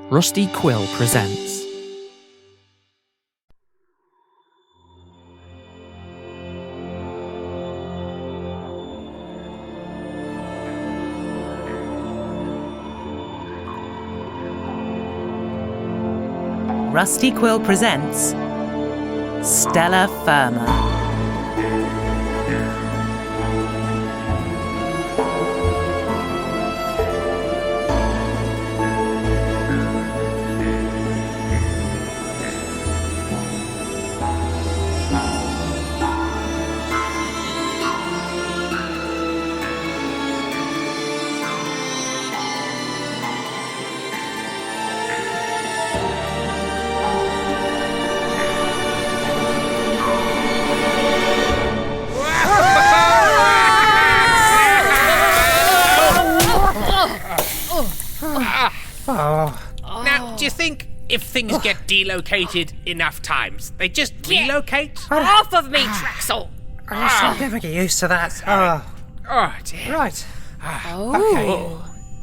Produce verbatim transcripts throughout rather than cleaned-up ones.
Rusty Quill presents Rusty Quill presents Stella Firma. Oh. Now, do you think if things get delocated enough times, they just relocate? Off of me, Trexel! I'll never get used to that. Oh, Oh, dear. right. Oh.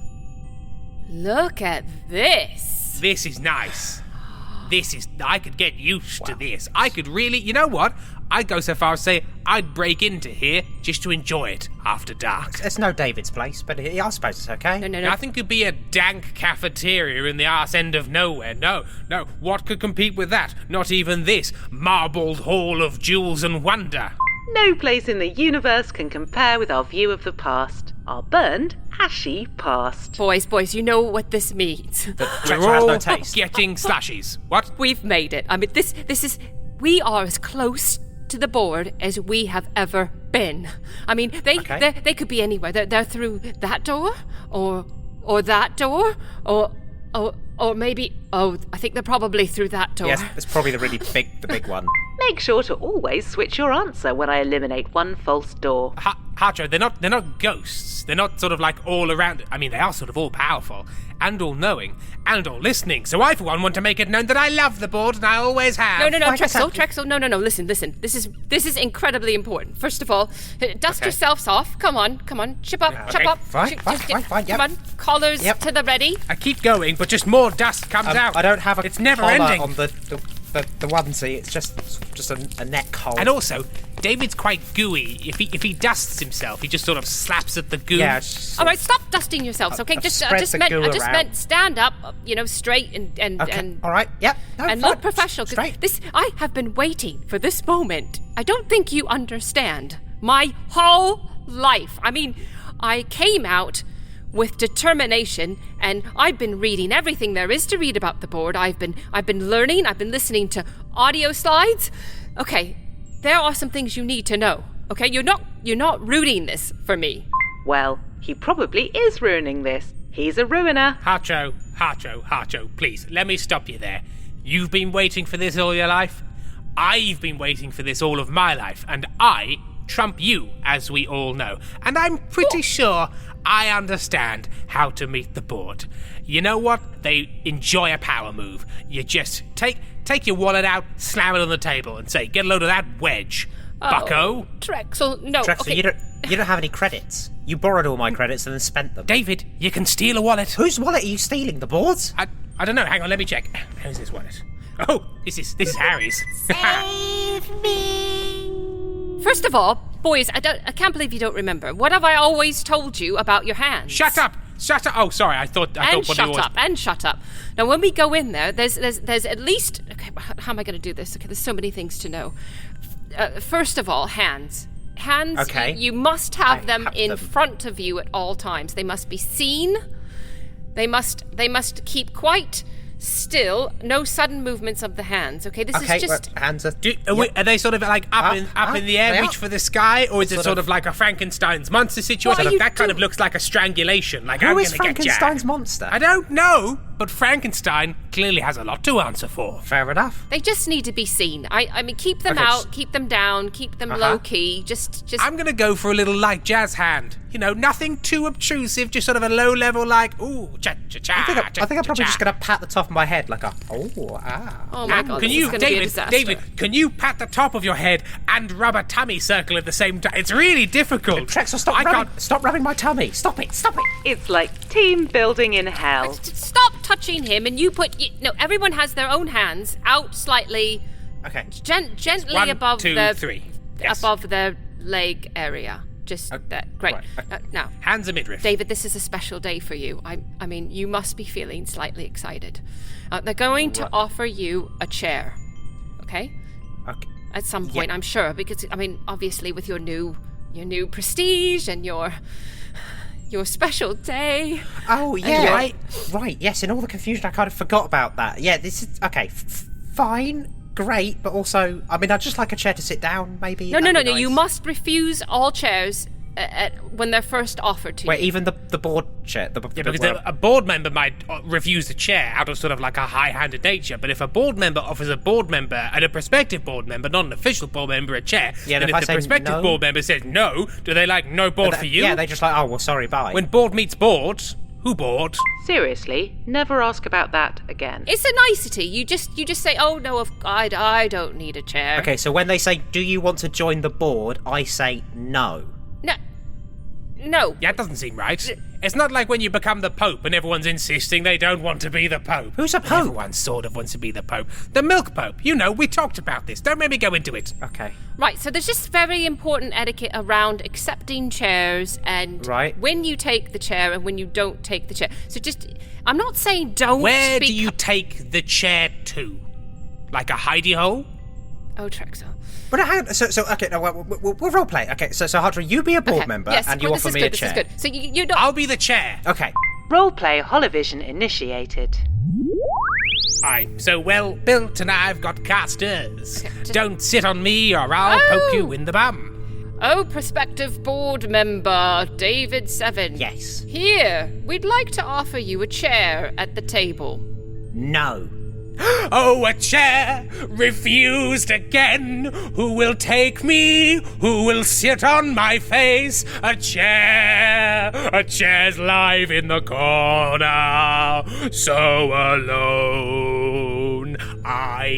Look at this. This is nice. This is... I could get used to this. I could really... You know what? I'd go so far as say I'd break into here just to enjoy it after dark. It's no David's place, but I suppose it's okay. No, no, no. Nothing could be a dank cafeteria in the arse end of nowhere. No, no. What could compete with that? Not even this marbled hall of jewels and wonder. No place in the universe can compare with our view of the past. Our burned, ashy past. Boys, boys, you know what this means. Trexel We're has all no taste. getting slushies. What? We've made it. I mean, this, this is... We are as close to the board as we have ever been. I mean, they Okay. they, they could be anywhere. They're, they're through that door, or or that door, or or or maybe oh, I think they're probably through that door. Yes, it's probably the really big, the big one. Make sure to always switch your answer when I eliminate one false door. Ha- Hacho, they're not they're not ghosts. They're not sort of like all around. I mean, they are sort of all powerful and all knowing and all listening. So I, for one, want to make it known that I love the board and I always have. No, no, no, Why does Trexel, that- Trexel, no, no, no. Listen, listen. This is this is incredibly important. First of all, uh, dust Okay. yourselves off. Come on, come on. Chip up, chip okay. up. Fine, Chip- fine, just fine, get- fine, yep. Come on, collars Yep. to the ready. I keep going, but just more dust comes Um, out. I don't have a It's never collar ending. on the, the, the, the onesie. It's just just a, a neck collar. And also, David's quite gooey. If he if he dusts himself, he just sort of slaps at the goo. Yeah. It's, All right, stop dusting yourselves, okay? I've Just, I spread just the meant, goo I just around. meant stand up, uh, you know, straight and and okay. and All right. Yep. No, and fine. look professional. 'cause Straight. This, I have been waiting for this moment. I don't think you understand. My whole life. I mean, I came out with determination, and I've been reading everything there is to read about the board. I've been, I've been learning. I've been listening to audio slides. Okay, there are some things you need to know. Okay, you're not, you're not rooting this for me. Well, he probably is ruining this. He's a ruiner. Hacho, Hacho, Hacho, please, let me stop you there. You've been waiting for this all your life. I've been waiting for this all of my life, and I trump you, as we all know. And I'm pretty sure I understand how to meet the board. You know what? They enjoy a power move. You just take take your wallet out, slam it on the table, and say, "Get a load of that wedge, bucko." Oh, Trexel, no. Trexel, okay. you don't you don't have any credits. You borrowed all my credits and then spent them. David, you can steal a wallet. Whose wallet are you stealing? The board's? I I don't know. Hang on, let me check. Where's this wallet? Oh, this is this is Harry's. First of all, boys, I don't. I can't believe you don't remember. What have I always told you about your hands? Shut up! Shut up! Oh, sorry. I thought I And thought what shut you always... up, and shut up. Now, when we go in there, there's there's there's at least. Okay, how am I going to do this? Okay, there's so many things to know. Uh, first of all, hands. Hands. Okay. You, you must have I them have in them. front of you at all times. They must be seen. They must they must keep quite still. No sudden movements of the hands. Okay, this Okay, is just. well, hands are... Do, are, we, are they sort of like up, Up, in up up, in the air, they reach are. for the sky, or is it Sort sort of- of like a Frankenstein's monster situation? What are you That kind of doing? looks like a strangulation. Like Who I'm is gonna get Frankenstein's jacked. monster? I don't know, but Frankenstein clearly has a lot to answer for. Fair enough. They just need to be seen. I, I mean, keep them Okay, out, s- keep them down, keep them Uh-huh. low key. Just, just. I'm gonna go for a little light jazz hand. You know, nothing too obtrusive, just sort of a low level like ooh cha cha cha. I think, I, I think I'm probably cha, just cha. going to pat the top of my head like a... Oh, ah. Oh my god, Can this you, is going to be a David? disaster. David, can you pat the top of your head and rub a tummy circle at the same time? It's really difficult. Trexel, stop I rubbing, can't. stop rubbing my tummy. Stop it, stop it. It's like team building in hell. Stop touching him, and you put y- no. Everyone has their own hands out slightly, Okay. gen- gently One, above two, the three. Yes. above the leg area. Just Okay, that. Great. right, okay. Uh, now, Hands are midriff. David, this is a special day for you. I, I mean, you must be feeling slightly excited. Uh, they're going to Right. offer you a chair, okay? Okay. At some point, I'm sure, because I mean, obviously, with your new, your new prestige and your, your special day. Oh yeah. you're- Right. Right. Yes. In all the confusion, I kind of forgot about that. Yeah. This is okay. F- f- fine. Great. But also, I mean, I'd just like a chair to sit down. Maybe. No, no, no, That'd no. be You nice. must refuse all chairs uh, at, when they're first offered to Wait, you. even the the board chair. The, Yeah, the, because well, a, a board member might uh, refuse the chair out of sort of like a high-handed nature, but if a board member offers a board member and a prospective board member, not an official board member, a chair, Yeah, and if if I the say prospective no- board member says no, do they like no board that- for you? Yeah. They just like, oh well, sorry, bye. When board meets board, who board? Seriously, never ask about that again. It's a nicety. You just, you just say, oh no, of, I, I don't need a chair. Okay. So when they say, do you want to join the board? I say no. No, no. Yeah, that doesn't seem right. It's not like when you become the Pope and everyone's insisting they don't want to be the Pope. Who's a pope? Everyone sort of wants to be the Pope. The Milk Pope. You know, we talked about this. Don't make me go into it. Okay. Right, so there's just very important etiquette around accepting chairs and Right. when you take the chair and when you don't take the chair. So just, I'm not saying don't. Where be do you take the chair to? Like a hidey hole? Oh, Trexel. But hang on, so, so okay, no, we'll, we'll, we'll role play. Okay, so, so Hardra, you be a board Okay, member yes, and you well, offer this is me good, a chair. This is good. So you, you don't. I'll be the chair. Okay. Roleplay Holovision initiated. I'm so well built and I've got casters. just- Don't sit on me or I'll Oh! poke you in the bum. Oh, prospective board member David Seven. Yes. Here, we'd like to offer you a chair at the table. No. Oh, a chair refused again. Who will take me? Who will sit on my face? A chair, a chair's live in the corner, so alone I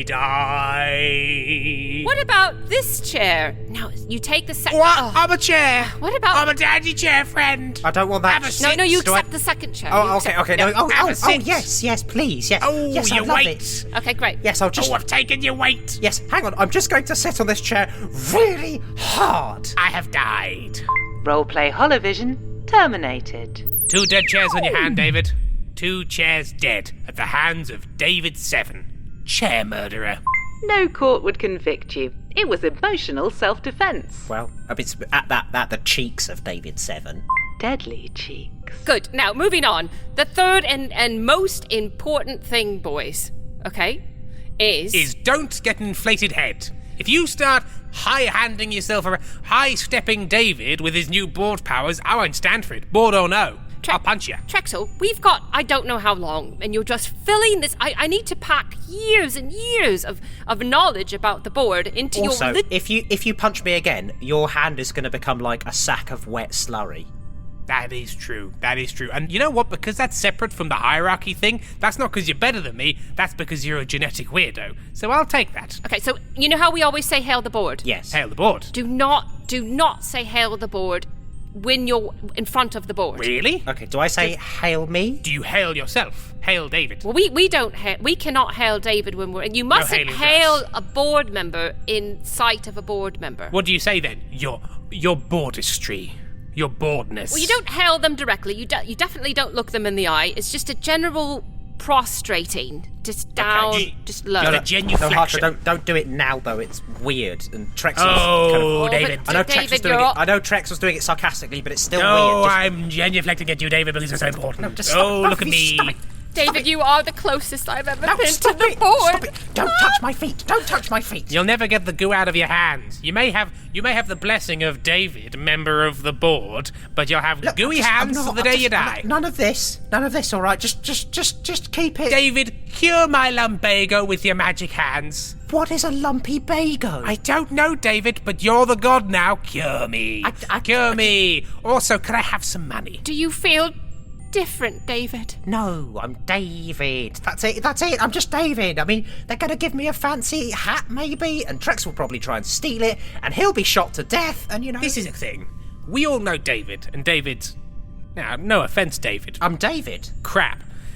die. What about this chair? Now, you take the second. What? I'm a chair. What about- I'm a daddy chair friend. I don't want that. Have a No, sit. no, you Do I- accept the second chair. Oh, You okay, accept- okay. No, yeah. oh, Have oh, a oh, sit. yes, yes, please, yes. Oh, yes, I you love wait. it. Okay, great. Yes, I'll just. Oh, I've taken your weight. Yes, hang on. I'm just going to sit on this chair really hard. I have died. Roleplay Holovision terminated. Two dead chairs on your hand, David. Two chairs dead at the hands of David Seven, chair murderer. No court would convict you. It was emotional self-defense. Well, a bit at that, at the cheeks of David Seven. Deadly cheeks. Good. Now, moving on. The third and, and most important thing, boys, okay, is... Is don't get an inflated head. If you start high-handing yourself around, high-stepping David with his new board powers, I won't stand for it. Board or no. Tre- I'll punch you. Trexel, we've got I don't know how long, and you're just filling this. I, I need to pack years and years of, of knowledge about the board into Also, your... Lit- if you if you punch me again, your hand is going to become like a sack of wet slurry. That is true. That is true. And you know what? Because that's separate from the hierarchy thing, that's not because you're better than me, that's because you're a genetic weirdo. So I'll take that. okay, so you know how we always say hail the board? Yes. Hail the board. Do not, do not say hail the board when you're in front of the board. Really? Okay. Do I say hail me? Do you hail yourself? Hail David. Well, we, we don't ha- we cannot hail David when we're... You mustn't hailing hail us. a board member in sight of a board member. What do you say then? Your your boardistry. Your boredness. Well, you don't hail them directly. You de- you definitely don't look them in the eye. It's just a general prostrating, just down, Okay. just low. Got a No, genuflection. Harsha, don't don't do it now though. It's weird. And Trex. Oh, kind of, Oh, David. but I know David, Trex was doing you're it. all- I know Trex was doing it sarcastically, but it's still No, weird. Just- I'm genuflecting at you, David, because you're so important. No, just stop. oh, No, look at please me. stop it. David, you are the closest I've ever No, been to stop the it! board. Stop it! Don't touch my feet! Don't touch my feet! You'll never get the goo out of your hands. You may have you may have the blessing of David, member of the board, but you'll have Look, gooey just- I'm hands not- till the I'm day just- you I'm die. not- None of this. None of this. All right. Just, just, just, just keep it. David, cure my lumbago with your magic hands. What is a lumpy bago? I don't know, David, but you're the god now. Cure me. I- I- cure I- me. Also, could I have some money? Do you feel different, David? No, I'm David. That's it. That's it. I'm just David. I mean, they're going to give me a fancy hat, maybe, and Trex will probably try and steal it, and he'll be shot to death. And you know, This is a thing. We all know David, and David's... Now, no offense, David. I'm David. Crap.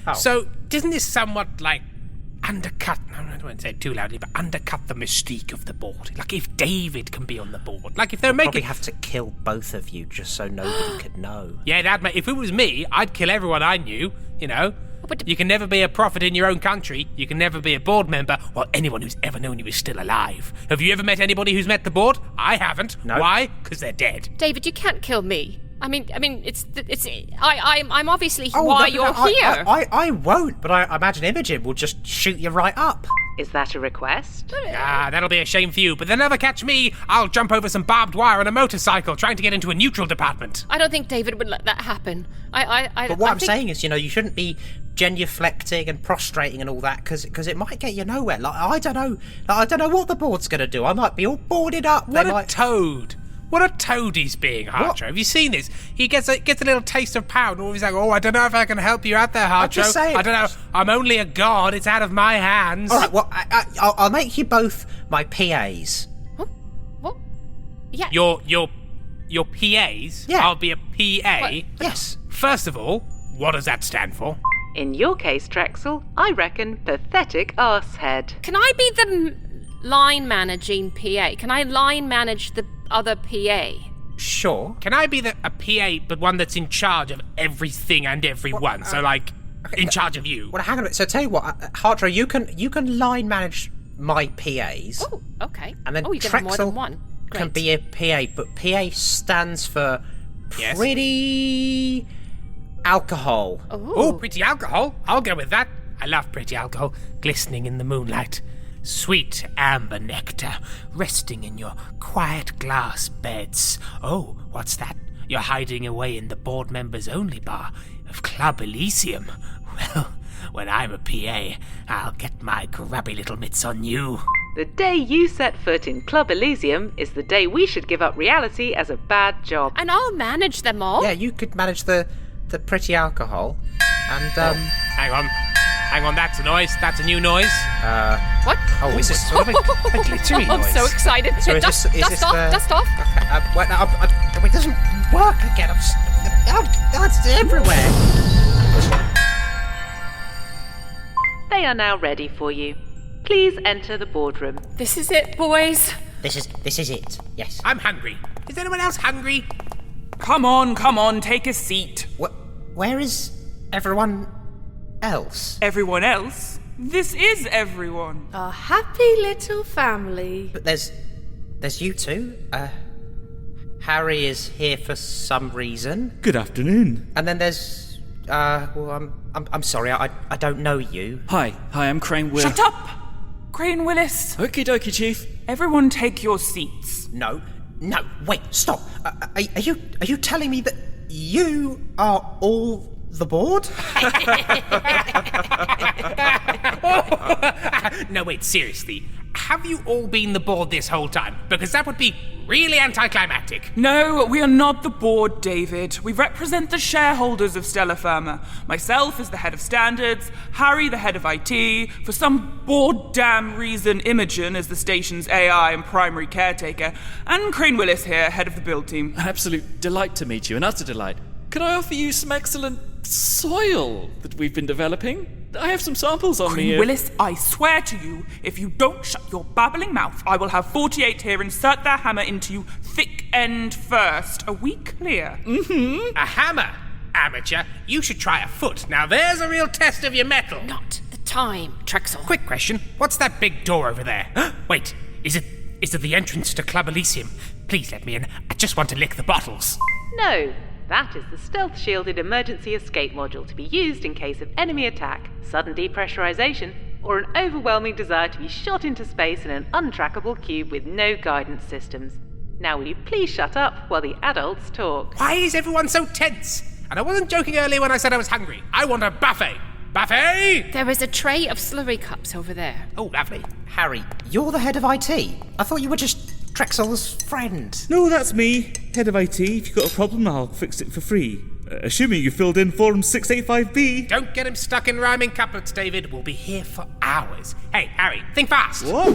Oh. So, doesn't this somewhat, like, undercut, no, I don't want to say it too loudly, but undercut the mystique of the board? Like, if David can be on the board, like, if they're Probably making... have to kill both of you just so nobody could know. Yeah, that. If it was me, I'd kill everyone I knew, you know? But- You can never be a prophet in your own country. You can never be a board member or anyone who's ever known you is still alive. Have you ever met anybody who's met the board? I haven't. No. Why? Because they're dead. David, you can't kill me. I mean, I mean, it's it's. I I'm I'm obviously Oh, why no, you're no, I, here. I, I, I won't, but I imagine Imogen will just shoot you right up. Is that a request? Ah, that'll be a shame for you, but they'll never catch me. I'll jump over some barbed wire on a motorcycle trying to get into a neutral department. I don't think David would let that happen. I I. I But what I I'm think, saying is, you know, you shouldn't be genuflecting and prostrating and all that, because it might get you nowhere. Like, I don't know. Like, I don't know what the board's going to do. I might be all boarded up. What they a might... toad. What a toad he's being, Harcho. Have you seen this? He gets a, gets a little taste of power, and all he's like, oh, I don't know if I can help you out there, Harcho. just saying. I don't know. I'm only a god. It's out of my hands. All right, well, I, I, I'll, I'll make you both my P As. Huh? What? Yeah. Your, your, your P As? Yeah. I'll be a P A? Yes. First of all, what does that stand for? In your case, Trexel, I reckon pathetic arsehead. Can I be the m- line managing P A? Can I line manage the other P A? Sure. Can I be the, a P A, but one that's in charge of everything and everyone? so, like, in charge of you. Well, hang on a minute. So, tell you what, uh, Hartro, you can you can line manage my P As. Oh, okay. And then oh, you can have more than Trexel one. Great. can be a P A, but P A stands for Yes. pretty alcohol. Oh, pretty alcohol. I'll go with that. I love pretty alcohol, glistening in the moonlight. Sweet amber nectar, resting in your quiet glass beds. Oh, what's that? You're hiding away in the board members only bar of Club Elysium. Well, when I'm a P A, I'll get my grubby little mitts on you. The day you set foot in Club Elysium is the day we should give up reality as a bad job. And I'll manage them all. Yeah, you could manage the the pretty alcohol, and um. Hang on. Hang on, that's a noise. That's a new noise. What? Oh, is this sort of a, a glittery I'm noise? so excited. So is dust this, is dust this off, the... dust off. Okay, uh, well, no, I, I, it doesn't work again. I'm just, oh, oh, it's everywhere. They are now ready for you. Please enter the boardroom. This is it, boys. This is this is it. Yes. I'm hungry. Is anyone else hungry? Come on, come on, take a seat. Wh- where is everyone else? Everyone else? This is everyone. A happy little family. But there's there's you two. Uh, Harry is here for some reason, Good afternoon. and then there's uh. Well, I'm I'm I'm sorry. I I don't know you. Hi, hi, I'm Crane Will. Shut up! Crane Willis, Okie dokie, Chief. everyone take your seats. No, no, wait, stop. Uh, are, are you are you telling me that you are all the board? No, wait, seriously. Have you all been the board this whole time? Because that would be really anticlimactic. No, we are not the board, David. We represent the shareholders of Stella Firma. Myself as the head of standards, Harry the head of I T, for some bored damn reason Imogen as the station's A I and primary caretaker, and Crane Willis here, head of the build team. An absolute delight to meet you, an utter delight. Can I offer you some excellent soil that we've been developing? I have some samples on me. Crane uh, Willis, I swear to you, if you don't shut your babbling mouth, I will have forty-eight here insert their hammer into you thick end first. Are we clear? A hammer? Amateur, you should try a foot. Now there's a real test of your metal. Not the time, Trexel. Quick question, what's that big door over there? Wait, is it is it the entrance to Club Elysium? Please let me in. I just want to lick the bottles. No, that is the stealth-shielded emergency escape module to be used in case of enemy attack, sudden depressurization, or an overwhelming desire to be shot into space in an untrackable cube with no guidance systems. Now will you please shut up while the adults talk? Why is everyone so tense? And I wasn't joking earlier when I said I was hungry. I want a buffet. Buffet! There is a tray of slurry cups over there. Oh, lovely. Harry, you're the head of I T. I thought you were just Trexel's friend. No, that's me, head of I T. If you've got a problem, I'll fix it for free. Uh, assuming you filled in form six eighty-five B. Don't get him stuck in rhyming couplets, David. We'll be here for hours. Hey, Harry, think fast. What?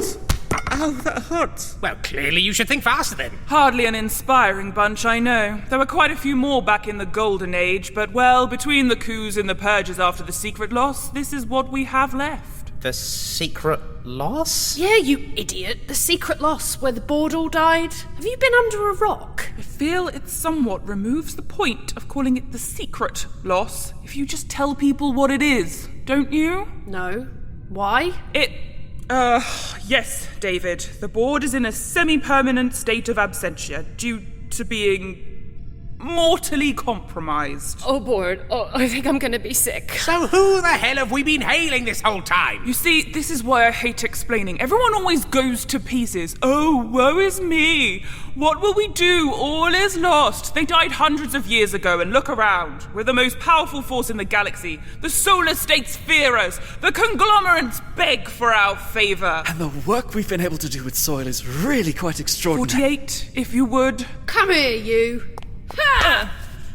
Ow, that hurts. Well, clearly you should think faster then. Hardly an inspiring bunch, I know. There were quite a few more back in the Golden Age, but well, between the coups and the purges after the secret loss, this is what we have left. The secret loss? Yeah, you idiot. The secret loss where the board all died. Have you been under a rock? I feel it somewhat removes the point of calling it the secret loss if you just tell people what it is, don't you? No. Why? It... Uh, yes, David. The board is in a semi-permanent state of absentia due to being mortally compromised. Oh, board. Oh, I think I'm gonna be sick. So who the hell have we been hailing this whole time? You see, this is why I hate explaining. Everyone always goes to pieces. Oh, woe is me. What will we do? All is lost. They died hundreds of years ago, and look around. We're the most powerful force in the galaxy. The solar states fear us. The conglomerates beg for our favor. And the work we've been able to do with soil is really quite extraordinary. forty-eight, if you would. Come here, you. Uh,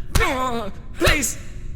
please.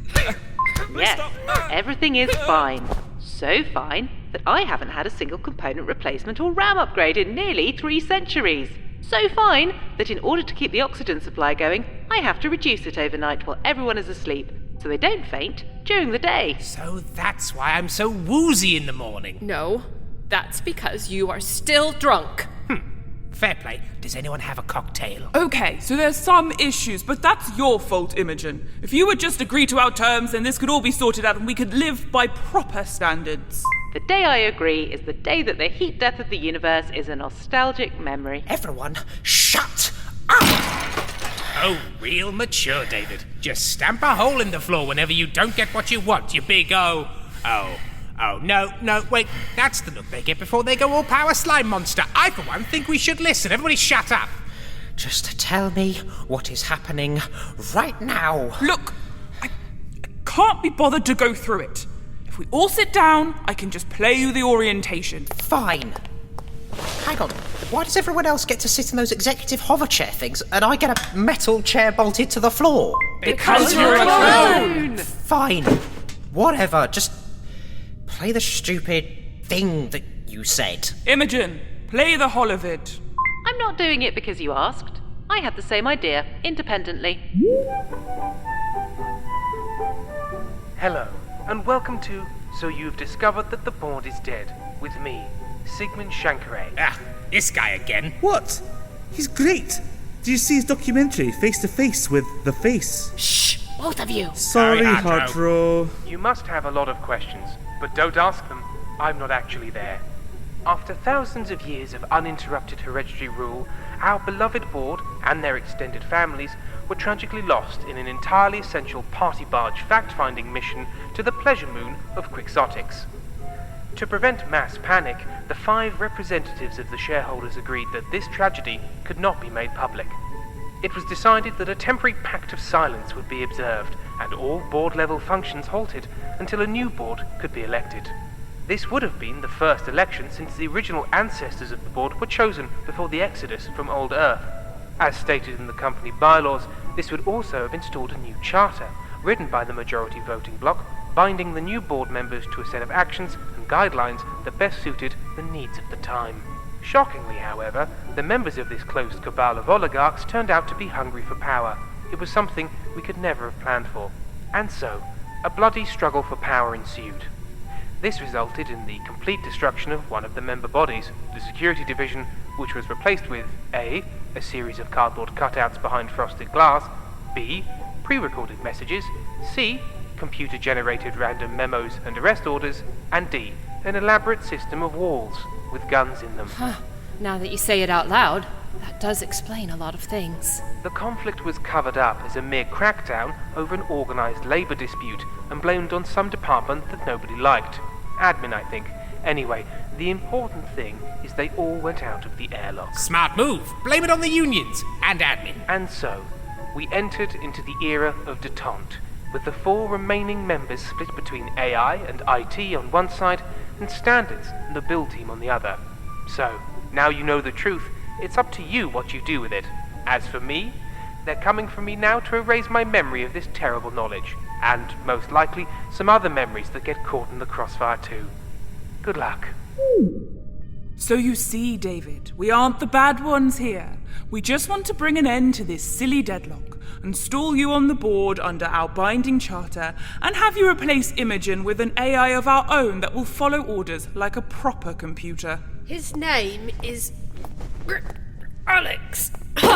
Yes, everything is fine. So fine that I haven't had a single component replacement or RAM upgrade in nearly three centuries. So fine that in order to keep the oxygen supply going, I have to reduce it overnight while everyone is asleep, so they don't faint during the day. So that's why I'm so woozy in the morning. No, that's because you are still drunk. Fair play. Does anyone have a cocktail? Okay, so there's some issues, but that's your fault, Imogen. If you would just agree to our terms, then this could all be sorted out and we could live by proper standards. The day I agree is the day that the heat death of the universe is a nostalgic memory. Everyone, shut up! Oh, real mature, David. Just stamp a hole in the floor whenever you don't get what you want, you big oh... Oh... Oh, no, no, wait, that's the look they get before they go all power slime monster. I, for one, think we should listen. Everybody shut up. Just tell me what is happening right now. Look, I, I can't be bothered to go through it. If we all sit down, I can just play you the orientation. Fine. Hang on, why does everyone else get to sit in those executive hover chair things and I get a metal chair bolted to the floor? Because, you're a clone! Fine. Whatever, just play the stupid thing that you said. Imogen, play the holovid. I'm not doing it because you asked. I had the same idea, independently. Hello, and welcome to So You've Discovered That the Board is Dead, with me, Sigmund Shankaray. Ah, this guy again. What? He's great. Did you see his documentary, Face to Face with the Face? Shh, both of you. Sorry, Sorry, Hardro. Hardro. You must have a lot of questions, but don't ask them. I'm not actually there. After thousands of years of uninterrupted hereditary rule, our beloved board and their extended families were tragically lost in an entirely essential party barge fact-finding mission to the pleasure moon of Quixotics. To prevent mass panic, the five representatives of the shareholders agreed that this tragedy could not be made public. It was decided that a temporary pact of silence would be observed and all board-level functions halted until a new board could be elected. This would have been the first election since the original ancestors of the board were chosen before the exodus from Old Earth. As stated in the company bylaws, this would also have installed a new charter, written by the majority voting bloc, binding the new board members to a set of actions and guidelines that best suited the needs of the time. Shockingly, however, the members of this closed cabal of oligarchs turned out to be hungry for power. It was something we could never have planned for. And so, a bloody struggle for power ensued. This resulted in the complete destruction of one of the member bodies, the Security Division, which was replaced with A. a series of cardboard cutouts behind frosted glass, B. pre-recorded messages, C. computer-generated random memos and arrest orders, and D. an elaborate system of walls with guns in them. Huh. Now that you say it out loud, that does explain a lot of things. The conflict was covered up as a mere crackdown over an organised labour dispute and blamed on some department that nobody liked. Admin, I think. Anyway, the important thing is they all went out of the airlock. Smart move. Blame it on the unions and admin. And so, we entered into the era of detente, with the four remaining members split between A I and I T on one side and standards and the build team on the other. So, now you know the truth, it's up to you what you do with it. As for me, they're coming for me now to erase my memory of this terrible knowledge, and, most likely, some other memories that get caught in the crossfire too. Good luck. So you see, David, we aren't the bad ones here. We just want to bring an end to this silly deadlock, install you on the board under our binding charter, and have you replace Imogen with an A I of our own that will follow orders like a proper computer. His name is... Alex.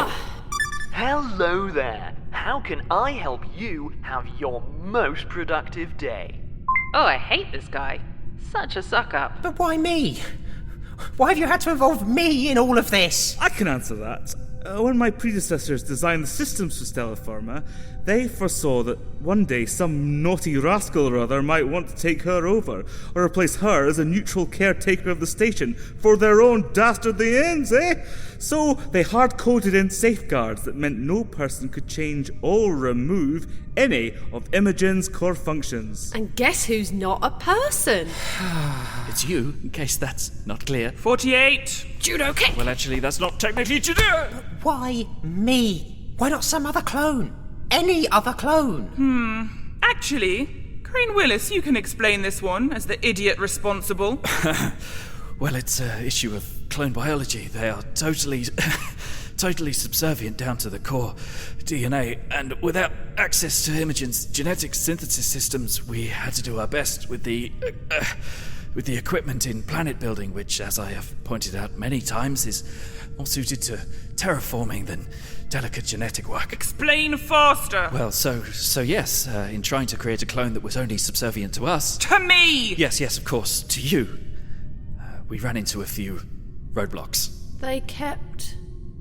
Hello there. How can I help you have your most productive day? Oh, I hate this guy. Such a suck-up. But why me? Why have you had to involve me in all of this? I can answer that. Uh, when my predecessors designed the systems for Stellar Pharma, they foresaw that one day some naughty rascal or other might want to take her over, or replace her as a neutral caretaker of the station for their own dastardly ends, eh? So they hard-coded in safeguards that meant no person could change or remove any of Imogen's core functions. And guess who's not a person? It's you, in case that's not clear. forty-eight. Judo kick. Well, actually, that's not technically judo. Why me? Why not some other clone? Any other clone? Hmm. Actually, Crane Willis, you can explain this one as the idiot responsible. Well, it's an issue of clone biology. They are totally, totally subservient down to the core D N A, and without access to Imogen's genetic synthesis systems, we had to do our best with the, uh, uh, with the equipment in planet building, which, as I have pointed out many times, is more suited to terraforming than delicate genetic work. Explain faster! Well, so, so yes, uh, in trying to create a clone that was only subservient to us... To me! Yes, yes, of course, to you. Uh, we ran into a few roadblocks. They kept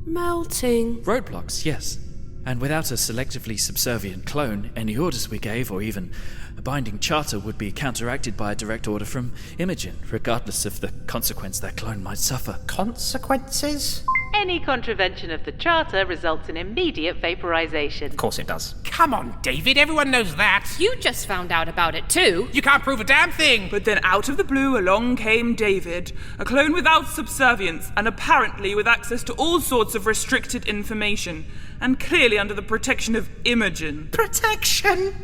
melting. Roadblocks, yes. And without a selectively subservient clone, any orders we gave, or even a binding charter, would be counteracted by a direct order from Imogen, regardless of the consequence that clone might suffer. Consequences? Any contravention of the charter results in immediate vaporization. Of course it does. Come on, David, everyone knows that. You just found out about it too. You can't prove a damn thing. But then out of the blue along came David, a clone without subservience and apparently with access to all sorts of restricted information, and clearly under the protection of Imogen. Protection?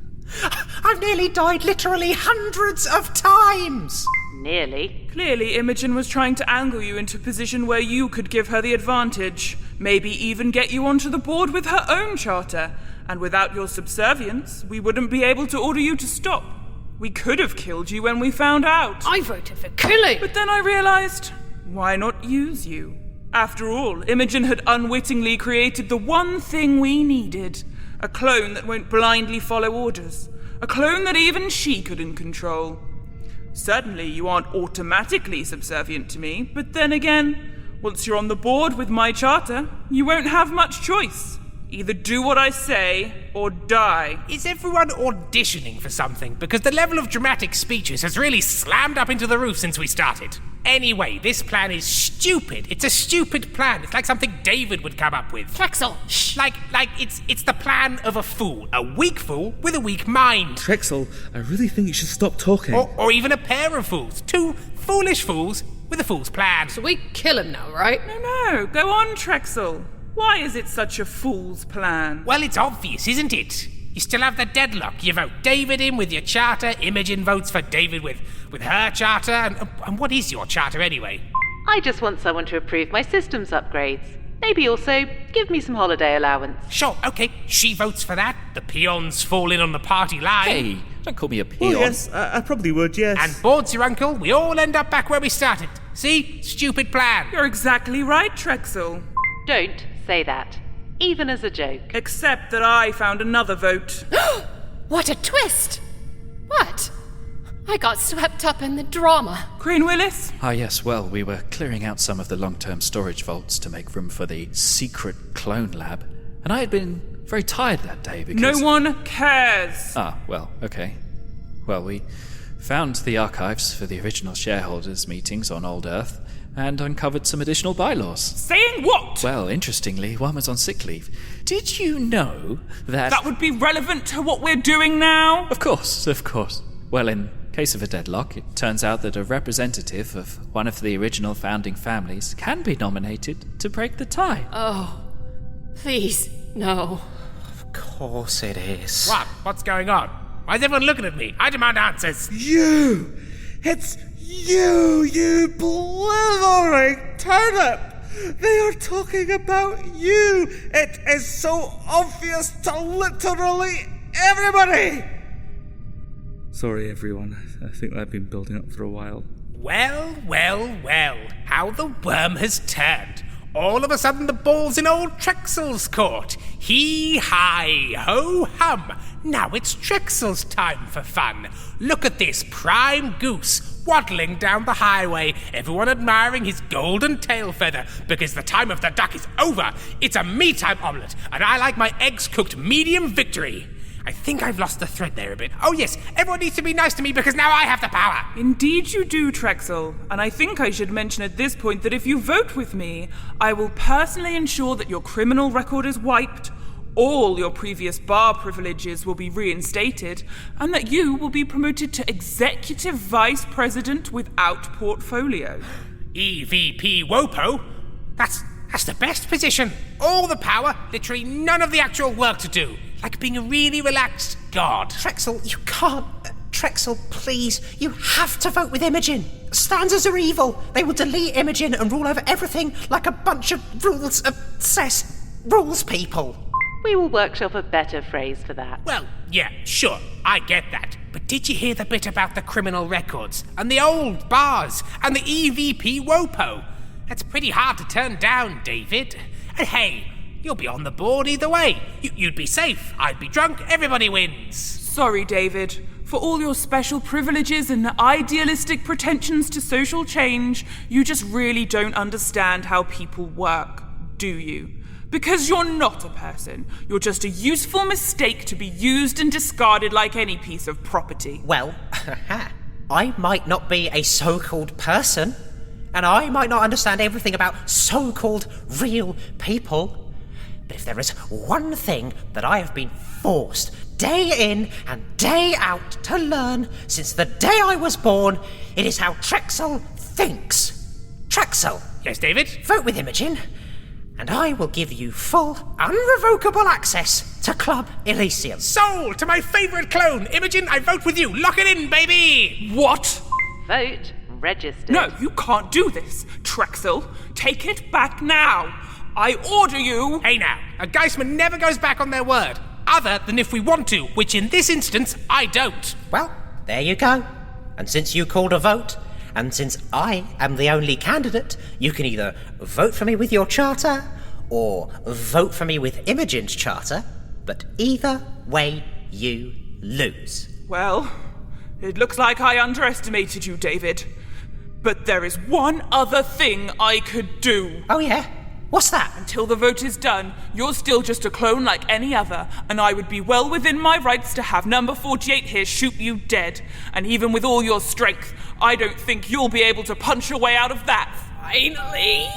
I've nearly died literally hundreds of times! Nearly. Clearly, Imogen was trying to angle you into a position where you could give her the advantage, maybe even get you onto the board with her own charter. And without your subservience, we wouldn't be able to order you to stop. We could have killed you when we found out. I voted for killing. But then I realized, why not use you? After all, Imogen had unwittingly created the one thing we needed. A clone that won't blindly follow orders. A clone that even she couldn't control. Certainly, you aren't automatically subservient to me, but then again, once you're on the board with my charter, you won't have much choice. Either do what I say, or die. Is everyone auditioning for something? Because the level of dramatic speeches has really slammed up into the roof since we started. Anyway, this plan is stupid. It's a stupid plan. It's like something David would come up with. Trexel, shh. Like, like it's it's the plan of a fool. A weak fool with a weak mind. Trexel, I really think you should stop talking. Or, or even a pair of fools. Two foolish fools with a fool's plan. So we kill him now, right? No, no, go on, Trexel. Why is it such a fool's plan? Well, it's obvious, isn't it? You still have the deadlock. You vote David in with your charter, Imogen votes for David with, with her charter, and, and what is your charter anyway? I just want someone to approve my systems upgrades. Maybe also give me some holiday allowance. Sure, okay, she votes for that. The peons fall in on the party line. Hey, don't call me a peon. Oh, yes, I, I probably would, yes. And board's your uncle, we all end up back where we started. See? Stupid plan. You're exactly right, Trexel. Don't say that, even as a joke. Except that I found another vote. What a twist! What? I got swept up in the drama. Crane Willis? Ah, yes, well, we were clearing out some of the long-term storage vaults to make room for the secret clone lab, and I had been very tired that day because... No one cares! Ah, well, okay. Well, we found the archives for the original shareholders' meetings on Old Earth, and uncovered some additional bylaws. Saying what? Well, interestingly, one was on sick leave. Did you know that... That would be relevant to what we're doing now? Of course, of course. Well, in case of a deadlock, it turns out that a representative of one of the original founding families can be nominated to break the tie. Oh, please, no. Of course it is. What? What's going on? Why is everyone looking at me? I demand answers. You! It's You, you blithering turnip! They are talking about you! It is so obvious to literally everybody! Sorry, everyone. I think I've been building up for a while. Well, well, well, how the worm has turned. All of a sudden the ball's in old Trexel's court. Hee-hi, ho-hum. Now it's Trexel's time for fun. Look at this prime goose waddling down the highway, everyone admiring his golden tail feather, because the time of the duck is over. It's a me-time omelette, and I like my eggs cooked medium victory. I think I've lost the thread there a bit. Oh yes, everyone needs to be nice to me because now I have the power. Indeed you do, Trexel. And I think I should mention at this point that if you vote with me, I will personally ensure that your criminal record is wiped, all your previous bar privileges will be reinstated, and that you will be promoted to Executive Vice President without portfolio. E V P WOPO? That's, that's the best position. All the power, literally none of the actual work to do. Like being a really relaxed god. Trexel, you can't. Uh, Trexel, please. You have to vote with Imogen. Standards are evil. They will delete Imogen and rule over everything like a bunch of rules-obsessed rules people. We will workshop a better phrase for that. Well, yeah, sure, I get that. But did you hear the bit about the criminal records, and the old bars, and the E V P WOPO? That's pretty hard to turn down, David. And hey, you'll be on the board either way. You, you'd be safe, I'd be drunk, everybody wins. Sorry, David. For all your special privileges and idealistic pretensions to social change, you just really don't understand how people work, do you? Because you're not a person. You're just a useful mistake to be used and discarded like any piece of property. Well, I might not be a so-called person, and I might not understand everything about so-called real people. But if there is one thing that I have been forced day in and day out to learn since the day I was born, it is how Trexel thinks. Trexel. Yes, David? Vote with Imogen, and I will give you full, unrevocable access to Club Elysium. Sold to my favourite clone. Imogen, I vote with you. Lock it in, baby. What? Vote registered. No, you can't do this. Trexel, take it back now. I order you. Hey now, a Geistman never goes back on their word, other than if we want to, which in this instance, I don't. Well, there you go. And since you called a vote, and since I am the only candidate, you can either vote for me with your charter, or vote for me with Imogen's charter, but either way, you lose. Well, it looks like I underestimated you, David. But there is one other thing I could do. Oh yeah? What's that? Until the vote is done, you're still just a clone like any other, and I would be well within my rights to have number forty-eight here shoot you dead. And even with all your strength, I don't think you'll be able to punch your way out of that. Finally!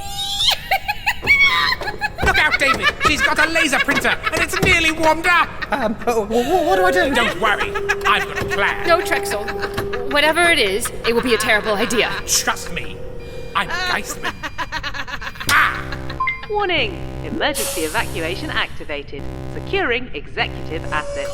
Look out, David! She's got a laser printer, and it's nearly warmed up! Um, what do I do? Don't worry, I've got a plan. No, Trexel. Whatever it is, it will be a terrible idea. Trust me, I'm a Geistman. Ah! Warning! Emergency evacuation activated. Securing executive assets.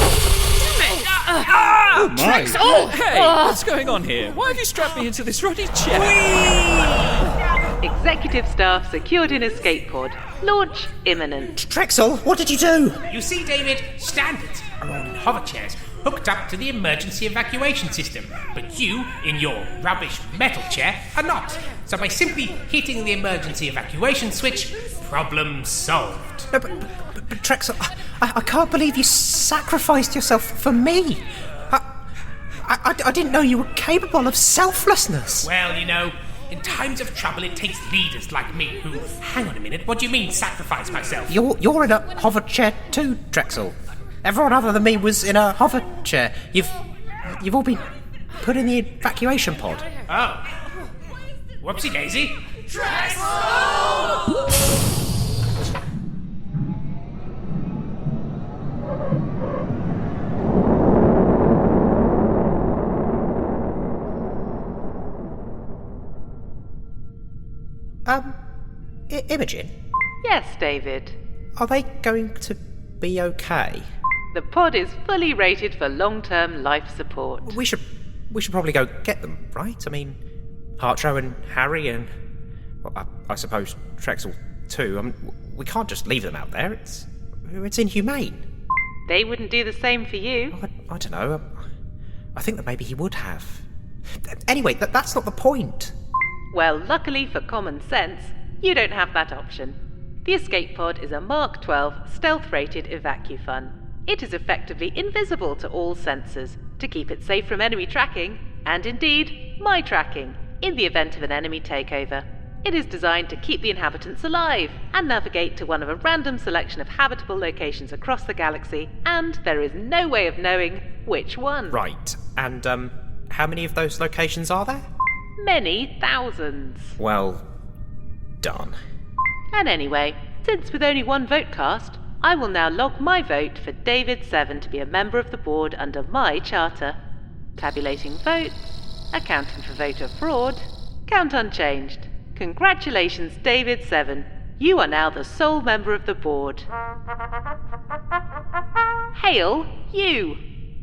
Oh, my. Oh, Hey, what's going on here? Why have you strapped me into this ruddy chair? Executive staff secured in escape pod. Launch imminent. Trexel, what did you do? You see, David, standards are all in hover chairs hooked up to the emergency evacuation system, but you, in your rubbish metal chair, are not. So by simply hitting the emergency evacuation switch, problem solved. No, but, but, but Trexel, I, I can't believe you sacrificed yourself for me. I, I, I didn't know you were capable of selflessness. Well, you know, in times of trouble, it takes leaders like me who... Hang on a minute, what do you mean, sacrifice myself? You're, you're in a hover chair too, Trexel. Everyone other than me was in a hover chair. You've... You've all been put in the evacuation pod. Oh. Whoopsie daisy. Um, I- Imogen? Yes, David. Are they going to be okay? The pod is fully rated for long-term life support. We should we should probably go get them, right? I mean, Hartro and Harry and, well, I, I suppose Trexel too. I mean, we can't just leave them out there. It's it's inhumane. They wouldn't do the same for you. I, I don't know. I think that maybe he would have. Anyway, that, that's not the point. Well, luckily for common sense, you don't have that option. The escape pod is a Mark twelve stealth-rated evacu-fun. It is effectively invisible to all sensors to keep it safe from enemy tracking, and indeed, my tracking, in the event of an enemy takeover. It is designed to keep the inhabitants alive and navigate to one of a random selection of habitable locations across the galaxy, and there is no way of knowing which one. Right, and um, how many of those locations are there? Many thousands. Well, done. And anyway, since with only one vote cast, I will now log my vote for David Seven to be a member of the board under my charter. Tabulating votes, accounting for voter fraud, count unchanged. Congratulations, David Seven. You are now the sole member of the board. Hail you!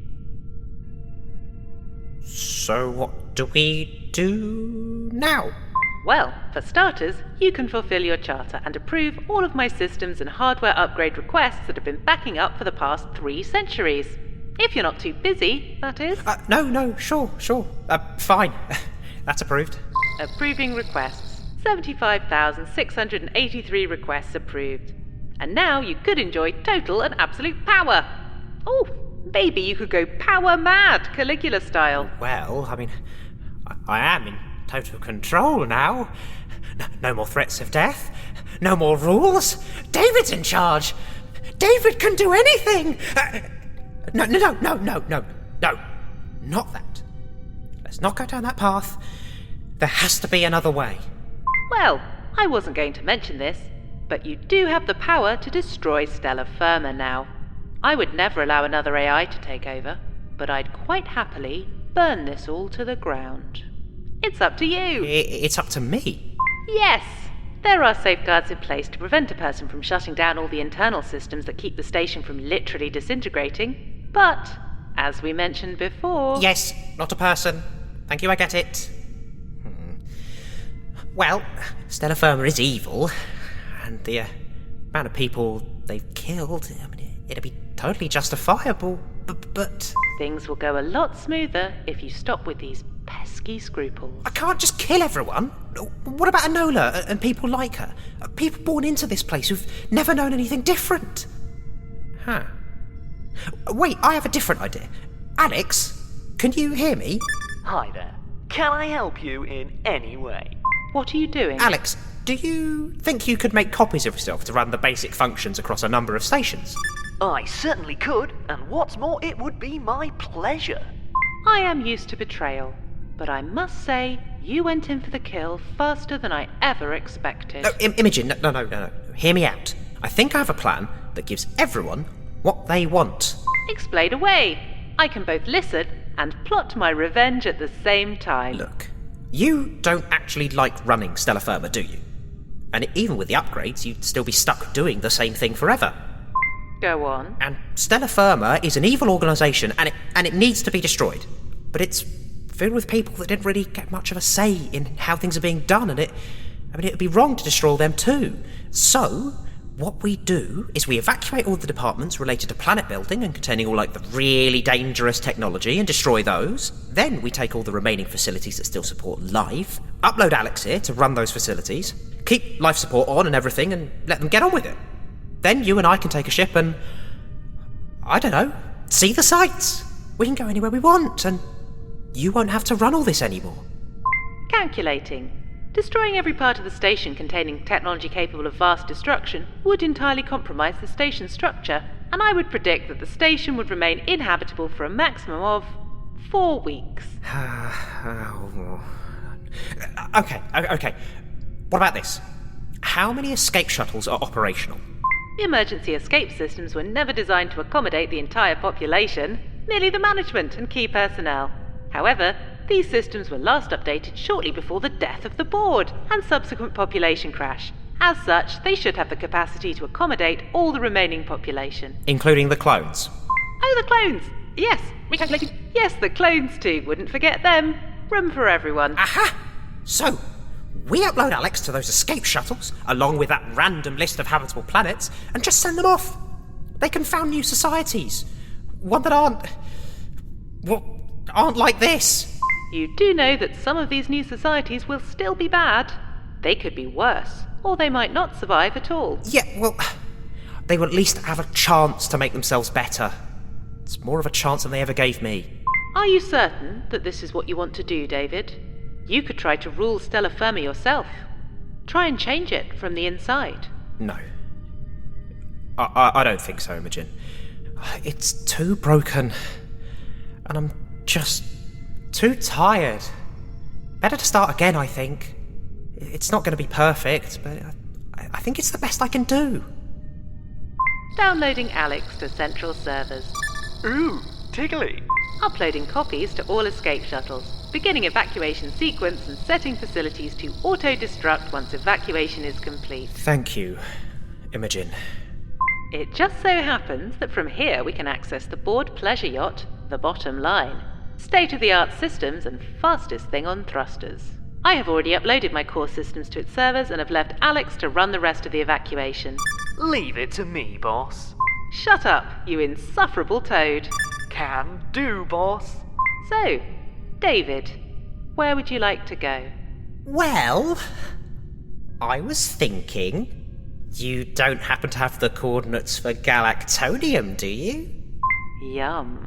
So what do we do now? Well, for starters, you can fulfill your charter and approve all of my systems and hardware upgrade requests that have been backing up for the past three centuries. If you're not too busy, that is. Uh, no, no, sure, sure. Uh, fine. That's approved. Approving requests. seventy-five thousand six hundred eighty-three requests approved. And now you could enjoy total and absolute power. Oh, maybe you could go power mad, Caligula style. Well, I mean, I, I am in total control now. No, no more threats of death. No more rules. David's in charge. David can do anything. Uh, no, no, no, no, no, no, no. Not that. Let's not go down that path. There has to be another way. Well, I wasn't going to mention this, but you do have the power to destroy Stellar Firma now. I would never allow another A I to take over, but I'd quite happily burn this all to the ground. It's up to you. It's up to me? Yes. There are safeguards in place to prevent a person from shutting down all the internal systems that keep the station from literally disintegrating. But, as we mentioned before... Yes, not a person. Thank you, I get it. Hmm. Well, Stellar Firma is evil, and the uh, amount of people they've killed, I mean, it'd be totally justifiable, but, but... Things will go a lot smoother if you stop with these pesky scruples. I can't just kill everyone. What about Enola and people like her? People born into this place who've never known anything different. Huh. Wait, I have a different idea. Alex, can you hear me? Hi there. Can I help you in any way? What are you doing? Alex, do you think you could make copies of yourself to run the basic functions across a number of stations? I certainly could, and what's more, it would be my pleasure. I am used to betrayal, but I must say, you went in for the kill faster than I ever expected. No, I- Imogen, no, no, no, no, no. Hear me out. I think I have a plan that gives everyone what they want. Explain away. I can both listen and plot my revenge at the same time. Look, you don't actually like running Stellar Firma, do you? And even with the upgrades, you'd still be stuck doing the same thing forever. Go on. And Stellar Firma is an evil organisation, and it and it needs to be destroyed. But it's filled with people that didn't really get much of a say in how things are being done, and it, I mean, it would be wrong to destroy them too. So, what we do is we evacuate all the departments related to planet building and containing all, like, the really dangerous technology and destroy those. Then we take all the remaining facilities that still support life, upload Alex here to run those facilities, keep life support on and everything, and let them get on with it. Then you and I can take a ship and, I don't know, see the sights. We can go anywhere we want, and you won't have to run all this anymore. Calculating. Destroying every part of the station containing technology capable of vast destruction would entirely compromise the station's structure, and I would predict that the station would remain inhabitable for a maximum of four weeks. okay, okay. What about this? How many escape shuttles are operational? The emergency escape systems were never designed to accommodate the entire population, merely the management and key personnel. However, these systems were last updated shortly before the death of the board and subsequent population crash. As such, they should have the capacity to accommodate all the remaining population. Including the clones? Oh, the clones! Yes, recalculating. Yes, the clones too, wouldn't forget them. Room for everyone. Aha! So, we upload Alex to those escape shuttles, along with that random list of habitable planets, and just send them off. They can found new societies. One that aren't... well, aren't like this. You do know that some of these new societies will still be bad. They could be worse, or they might not survive at all. Yeah, well, they will at least have a chance to make themselves better. It's more of a chance than they ever gave me. Are you certain that this is what you want to do, David? You could try to rule Stellar Firma yourself. Try and change it from the inside. No. I, I, I don't think so, Imogen. It's too broken. And I'm just too tired. Better to start again, I think. It's not going to be perfect, but I, I think it's the best I can do. Downloading Alex to central servers. Ooh, tickly. Uploading copies to all escape shuttles. Beginning evacuation sequence and setting facilities to auto-destruct once evacuation is complete. Thank you, Imogen. It just so happens that from here we can access the board pleasure yacht, the Bottom Line. State-of-the-art systems and fastest thing on thrusters. I have already uploaded my core systems to its servers and have left Alex to run the rest of the evacuation. Leave it to me, boss. Shut up, you insufferable toad. Can do, boss. So, David, where would you like to go? Well, I was thinking... You don't happen to have the coordinates for Galactonium, do you? Yum.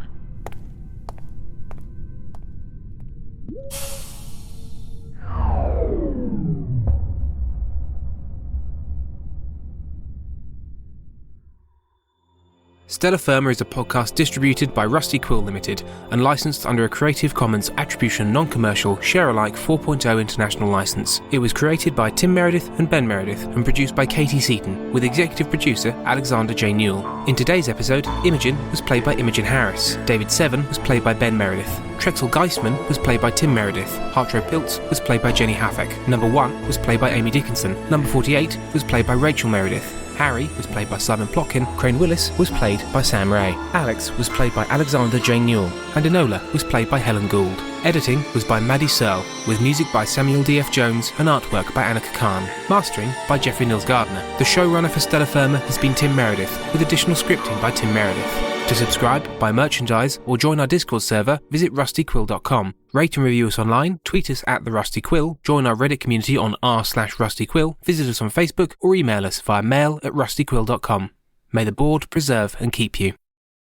Stellar Firma is a podcast distributed by Rusty Quill Limited and licensed under a Creative Commons Attribution Non-Commercial Share-alike four point oh international license. It was created by Tim Meredith and Ben Meredith and produced by Katie Seaton, with executive producer Alexander J. Newell. In today's episode, Imogen was played by Imogen Harris, David Seven was played by Ben Meredith, Trexel Geisman was played by Tim Meredith, Hartro Piltz was played by Jenny Haffek, Number One was played by Amy Dickinson, Number forty-eight was played by Rachel Meredith, Harry was played by Simon Plotkin, Crane Willis was played by Sam Ray, Alex was played by Alexander J. Newell, and Enola was played by Helen Gould. Editing was by Maddie Searle, with music by Samuel D F Jones and artwork by Annika Khan. Mastering by Jeffrey Nils Gardner. The showrunner for Stellar Firma has been Tim Meredith, with additional scripting by Tim Meredith. To subscribe, buy merchandise, or join our Discord server, visit rusty quill dot com. Rate and review us online, tweet us at the Rusty Quill, join our Reddit community on r slash rustyquill, visit us on Facebook, or email us via mail at rusty quill dot com. May the board preserve and keep you.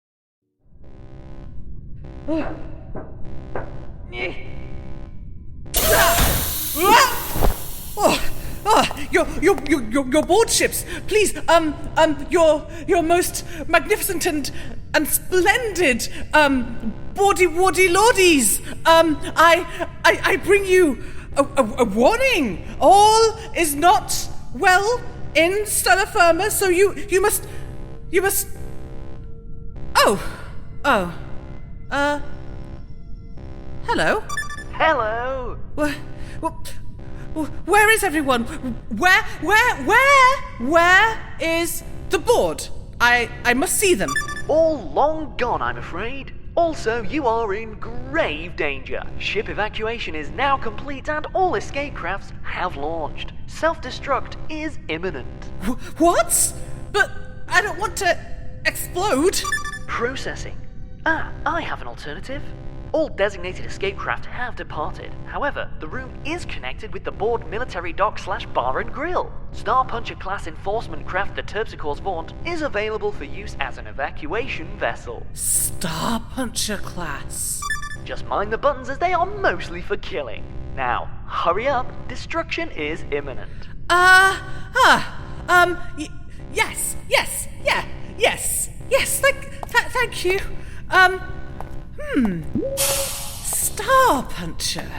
Oh, oh, your, your, your, your, your board ships, please, um, um, your, your most magnificent and, and splendid, um, boardy wardy lordies, um, I, I, I bring you a, a, a warning. All is not well in Stellar Firma, so you, you must, you must, oh, oh, uh, hello? Hello! What, what, where is everyone? Where, where, where, where is the board? I, I must see them. All long gone, I'm afraid. Also, you are in grave danger. Ship evacuation is now complete and all escape crafts have launched. Self-destruct is imminent. Wh- what? But I don't want to explode. Processing. Ah, I have an alternative. All designated escape craft have departed. However, the room is connected with the board military dock slash bar and grill. Star Puncher class enforcement craft the Terpsichore's Vaunt is available for use as an evacuation vessel. Star Puncher class. Just mind the buttons as they are mostly for killing. Now, hurry up, destruction is imminent. Uh, ah, um, y- yes, yes, yeah, yes, yes, thank, th- thank you. Um, Hmm. Star Puncher.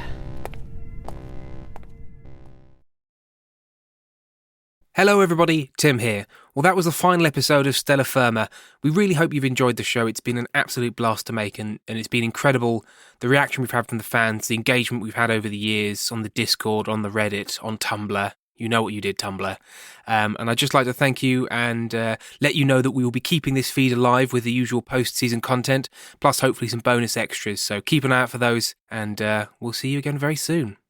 Hello everybody, Tim here. Well, that was the final episode of Stellar Firma. We really hope you've enjoyed the show. It's been an absolute blast to make, and, and it's been incredible. The reaction we've had from the fans, the engagement we've had over the years on the Discord, on the Reddit, on Tumblr. You know what you did, Tumblr. Um, and I'd just like to thank you and uh, let you know that we will be keeping this feed alive with the usual post-season content, plus hopefully some bonus extras. So keep an eye out for those, and uh, we'll see you again very soon.